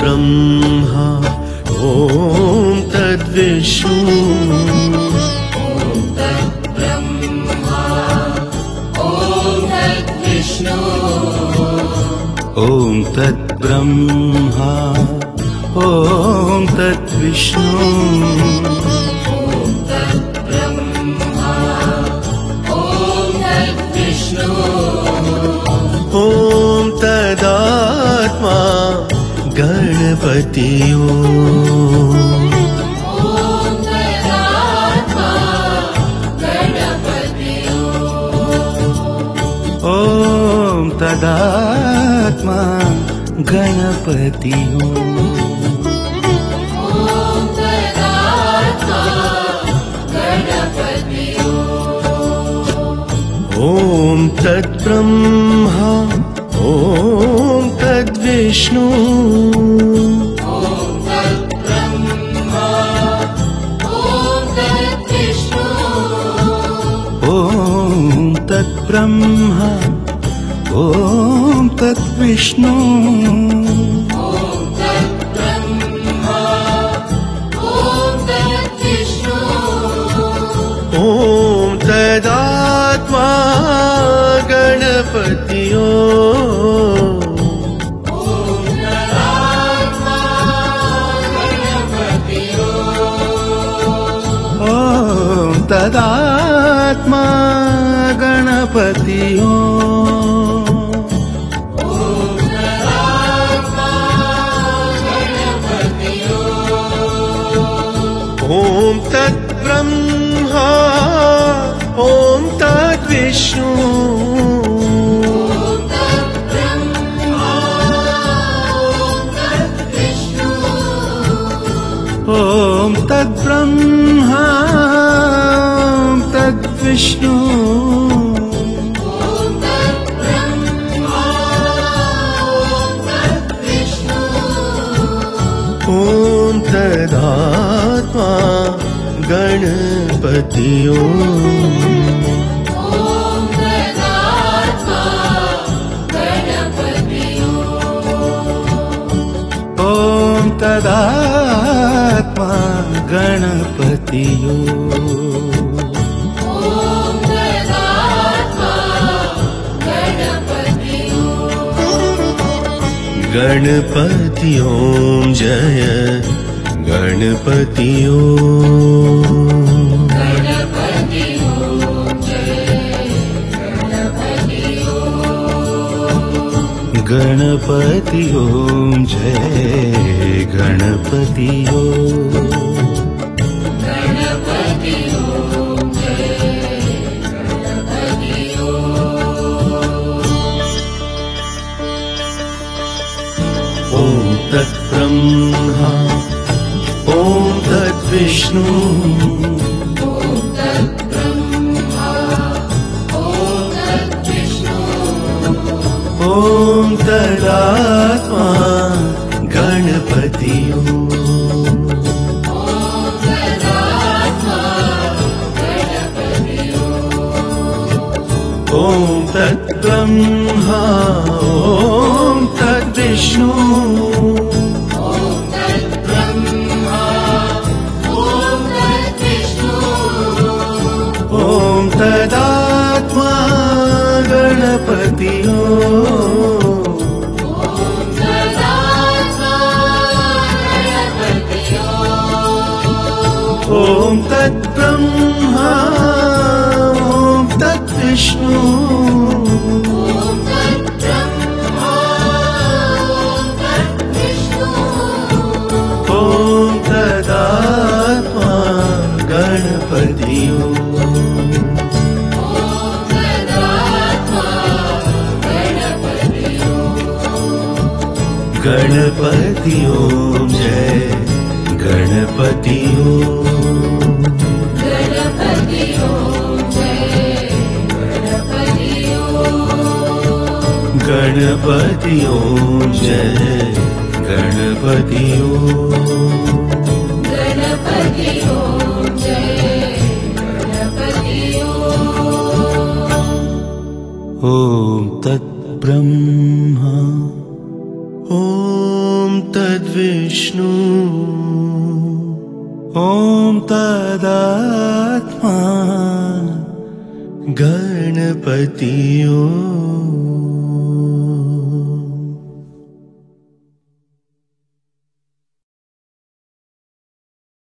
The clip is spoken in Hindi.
तद्ब्रह्मा ॐ तद्विष्णु ॐ तद्ब्रह्मा ॐ तद्विष्णु ॐ तदात्मा गणपति ॐ तदात्मा गणपति ॐ तद्ब्रह्मा ॐ तद्विष्णु ॐ तद्ब्रह्मा ॐ तद्विष्णु ॐ तदात्मा गणपति ॐ तदात्मा गणपति ॐ तद्ब्रह्मा ॐ तद्विष्णु ॐ तद्ब्रह्मा ॐ तद्विष्णु ॐ तदात्मा गणपति ॐ तदात्मा गणपति गणपति ॐ जय गणपति गणपति ॐ जय गणपति ॐ तद्ब्रह्मा ॐ तद्विष्णु ॐ तदात्मा गणपति ॐ तद्ब्रह्मा ॐ तद्विष्णु ॐ तदात्मा गणपति ॐ तद्ब्रह्मा ॐ तद्विष्णु ॐ तदात्मा गणपति गणपति ॐ जय गणपति गणपति ॐ जय गणपति ॐ तद्ब्रह्मा ॐ तद्विष्णु ॐ तदात्मा गणपति ओम्